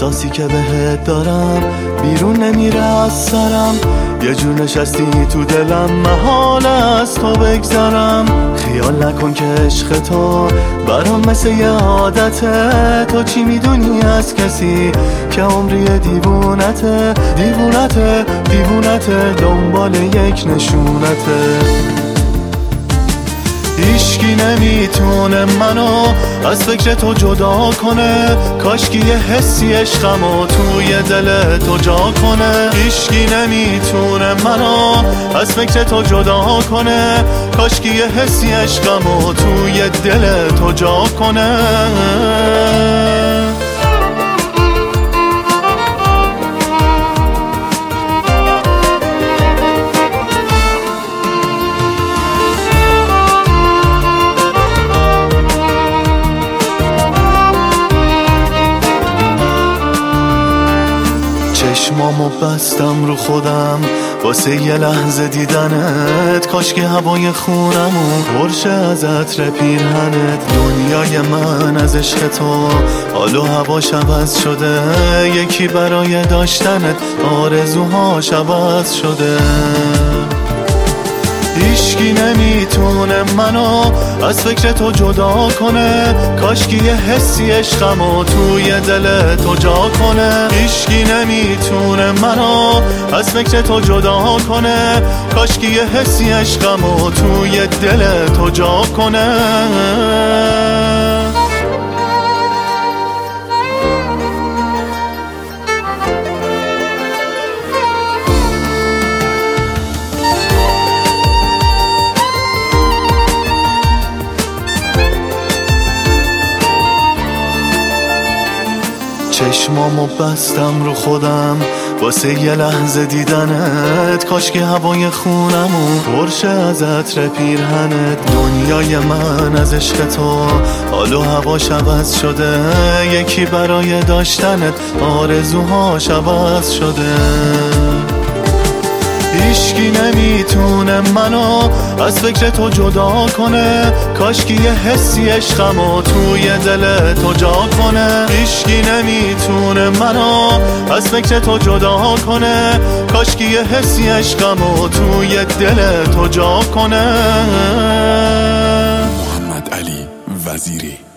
احساسی که بهت دارم بیرون نمیره از سرم، یه جور نشستی تو دلم، محال از تو بگذرم. خیال نکن که عشق تو برام مثل یه عادته، تو چی میدونی از کسی که عمری دیوونته، دیوونته دیوونته، دنبال یک نشونته. هیچکی نمیتونه منو از فکر تو جدا کنه، کاشکی یه حسی عشقمو توی دل تو جا کنه. هیچکی نمیتونه منو از فکر تو جدا کنه، کاشکی یه حسی عشقمو توی دل تو جا کنه. چشمامو بستم رو خودم واسه یه لحظه دیدنت، کاش که هوای خونمو پرشه از عطر پیرهنت. دنیای من از عشق تو حال و هواش عوض شده، یکی برای داشتنت آرزوهاش عوض شده. هیچکی نمیتونه منو از فکر تو جدا کنه، کاشکی یه حسی عشقمو توی دل تو جا کنه. هیچکی نمیتونه منو از فکر تو جدا کنه، کاشکی یه حسی عشقمو توی دل تو جا کنه. چشمامو بستم رو خودم واسه یه لحظه دیدنت، کاش که هوای خونمو پرشه از عطر پیرهنت. دنیای من از عشق تو حال و هواش عوض شده، یکی برای داشتنت آرزوهاش عوض شده. هیچکی نمیتونه منو از فکر تو جدا کنه، کاشکی یه حسی عشقمو توی دل تو جا کنه. هیچکی نمیتونه منو از فکر تو جدا کنه، کاشکی یه حسی عشقمو توی دل تو جا کنه. محمد علی وزیری.